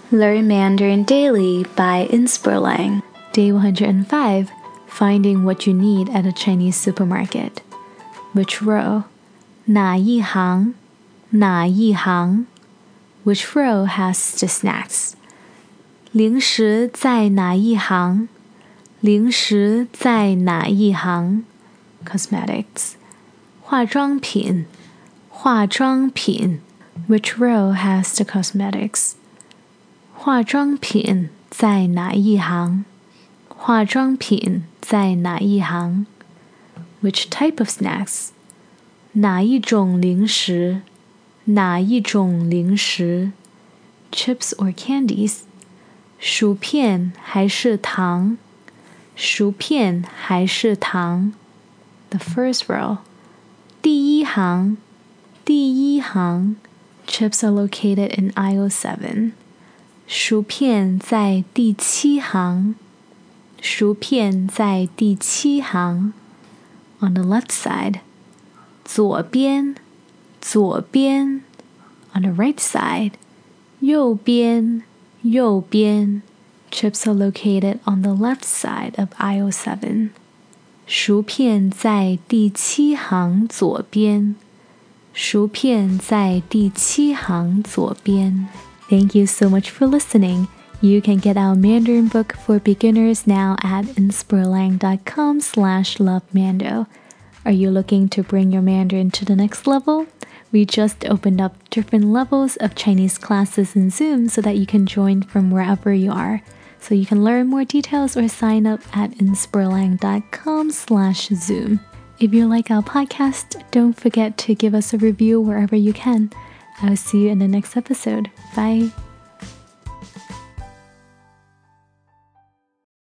Learn Mandarin Daily by Inspirlang. Day 105. Finding what you need at a Chinese supermarket. Which row? 哪一行?哪一行? Which row has the snacks? 零食在哪一行?零食在哪一行? Cosmetics. 化妆品,化妆品. Which row has the cosmetics? 化妆品在哪一行?化妆品在哪一行? Which type of snacks? 哪一种零食?哪一种零食? Chips or candies? 薯片还是糖?薯片还是糖? The first row. 第一行,第一行. Chips are located in aisle 7. 薯片在第七行. 薯片在第七行. On the left side. 左边,左边. On the right side. 右边,右边. Chips are located on the left side of aisle 7. 薯片在第七行左边. 薯片在第七行左边. Thank you so much for listening. You can get our Mandarin book for beginners now at inspirlang.com/lovemando. Are you looking to bring your Mandarin to the next level? We just opened up different levels of Chinese classes in Zoom so that you can join from wherever you are. So you can learn more details or sign up at inspirlang.com/Zoom. If you like our podcast, don't forget to give us a review wherever you can. I'll see you in the next episode. Bye.